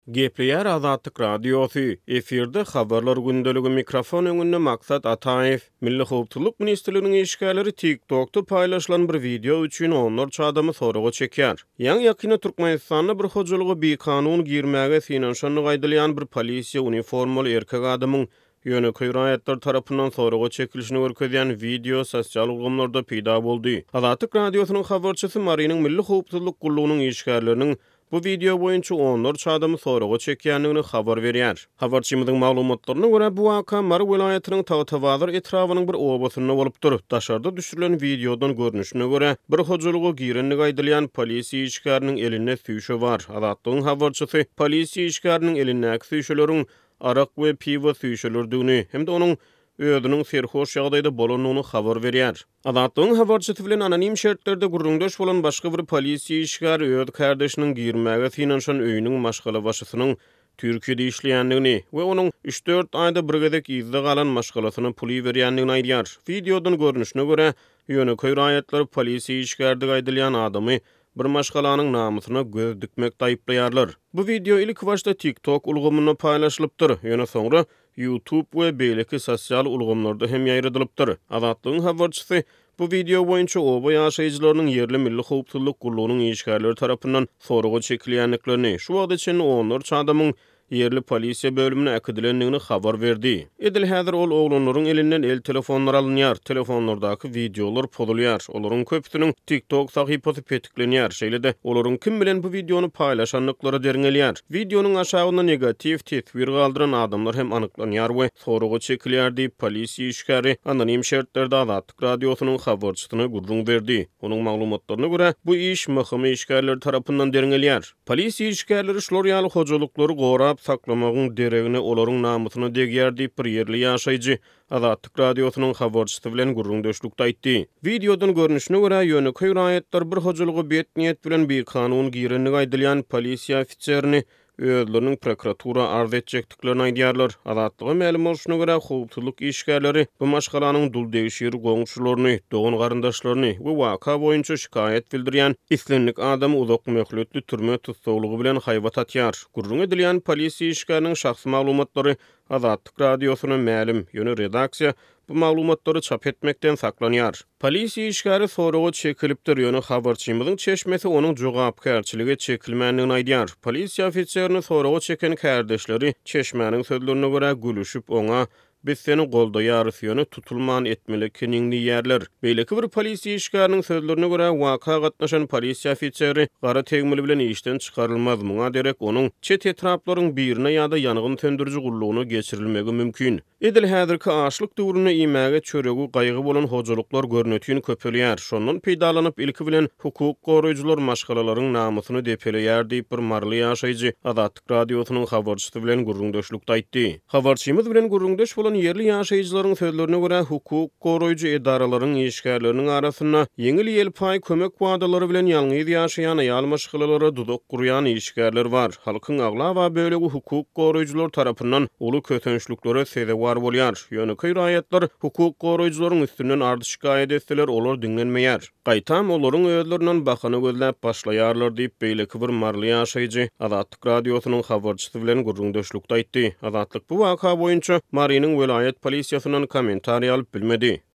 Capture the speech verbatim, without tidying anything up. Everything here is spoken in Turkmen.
Gepleýär Azatlyk Radiosu. Eferde habarlar gündeligi mikrofon öňünde maksat Ataev. Milli howpsuzlyk ministrliginiň işgärleri TikTok'ta paýlaşylan bir video üçin onlarça adamy soraga çekýär. Ýa-ni ýakyna Türkmenistanda bir hojalygy bir kanun girmäge finansiýany gaýdylýan bir polisiýa uniformaly erkek adamyň ýöneköý raýatlar tarapyndan soraga çekilişini görkezýän video sosial ugramlarda peýda boldy. Azatlyk Radiosynyň habarçysy Marynyň Milli howpsuzlyk gullugynyň işgärleriniň bu video boýunça onlarça adamy soraga çekýändigini habar berýär. Habarçymyzyň maglumatlaryna görä bu waka Mary welaýatynyň Tawtawazyr etrawynyň bir obasynda bolupdyr. Daşarda düşürilen videodan görnüşine görä bir hojalygy girenli gaýdylýan polisiýa işgäriniň eline süýşe bar. Azatlygyň habarçysy polisiýa işgäriniň elinäki süýşeleriň arak we piwo süýşelerdigini hemde onuň öýüdüniň serhoş ýagdaýda bolanyny habar berýär. Azatlygyň habarçysy bilen anonim şertlerde gurrundaş bolan başga bir polisiýa işgäri öýüd kardeşiniň girmäge finansiýan öýüniň maşgala başysynyň Türkiýede işleýändigini we onuň üç dört aýda bir gezek izde galan maşgalasyny puly berýändigini aýdýar. Videodan görnüşine görä ýöneköý raýatlar polisiýa işgärde gaýdylýan adamy bir maşgalanyň namusyna göz dikmek taýyplaýarlar. Bu video ilk başda TikTok ulgamyna paýlaşylypdyr. Ýöne soňra YouTube we beýleki sosial ulgamlarda hem ýaýradylypdyr. Azatlygyň habarçysy bu video boýunça oba ýaşaýjylarynyň yerli milli howpsuzlyk gullugynyň işgärleri tarapyndan soraga çekilýänliklerini, şu wagt içinde onlarça adamyň yerli polisiýa bölümine äkidilendigini habar berdi. Edil häzir ol oglanyň elinden el telefonlar alınýar, telefonlardaky videolar pozulýar. Olaryň köpüsiniň TikTok sahypasy petiklenýär. Şeýle-de olaryň kim bilen bu videonu paýlaşanlyklary derňelýär. Videonyň aşagynda negativ tesbir galdyran adamlar hem anyklanýar we soraga çekilýär diýip polisiýa işgäri anonim şertlerde Azatlyk Radiosynyň habarçysyna gurrun berdi. Onuň maglumatlaryna görä bu iş möhüm işgärler tarapyndan derňelýär. Polisiýa işgärleri şolar ýaly hojalyklary gorap saklamagyň deregine olaryň namusyna degýär diýip bir yerli ýaşaýjy Azatlyk Radiosynyň habarçysy bilen gurrundaşlykda aýtdy. Videodan görnüşine görä ýöneköý raýatlar bir hojalygy bet niýet bilen bir kanun girenli gaýdylýan polisiýa ofitserini öýdleriniň prokuratura arz etjekdiklerini aýdýarlar. Azatlyga ma'lum bolşuna görä howpsuzlyk işgärleri bu maşgalanyň dul degişir goňşularyny, dogan garyndaşlaryny we waka boýunça şikaýet bildirýän islenlik adamy uzak möhletli türme tutsaglygy bilen haýbat atýar. Gurrun edilýän polisiýa işgäriniň şahsy maglumatlary Azatlyk Radiosyna ma'lum, ýöne redaksiýa bu maglumatlary çap etmekden saklanýar. Polisiýa işgäri soraga çekilipdir, ýöne habarçymyzyň çeşmesi onuň jogapkärçiligi çekilmändigini aýdýar. Polisiýa ofitserini soraga çeken kardeşleri çeşmäniň sözlerine görä gülüşüp oňa biz seni goldaýarys ýöne tutulman etmeliligini ýerler. Beýleki bir polisiýa işgäriniň sözlerine görä waka gatnaşan polisiýa ofitseri gara tegmili bilen işden çykarylmaz. Muňa derek onuň çet etraplaryň birine ýa-da ýangyn söndürüji gullugyny geçirilmegi mümkin. Edil häzirki açlyk döwrüne imäge çöregi gaýgy bolan hojalyklar görnetýän köpelýär. Şondan peýdalanyp ilki bilen hukuk goraýjylar maşgalalaryň namusyny depeleýär diýip bir marly ýaşaýjy Azatlyk Radiosynyň habarçysy bilen gurrundaşlykda aýtdy. Habarçymyz bilen gurrundaş bolan yerli ýaşaýjylaryň sözlerine görä hukuk goraýjy edaralaryň işgärleriniň arasynda yeňil ýelpaý kömek wadalary bilen ýalňyz ýaşaýan ýaly maşgalalara dudak gurýan işgärler bar. Halkyň agla we bölegi hukuk goraýjylar tarapyndan uly kötençliklere sebäp bolýar. Ýöneköý raýatlar hukuk goraýjylaryň üstünden ardy şikaýet etseler olar dinlenmeýär. Gaýtam olaryň öýdlerinden bakany gözläp başlaýarlar diýip beýleki bir marly ýaşaýjy Azatlyk Radiosynyň habarçysy bilen gurrundaşlykda aýtdy. Azatlyk bu waka boýunça Marynyň welaýet polisiýasynyň kommentariýa alyp bilmedi.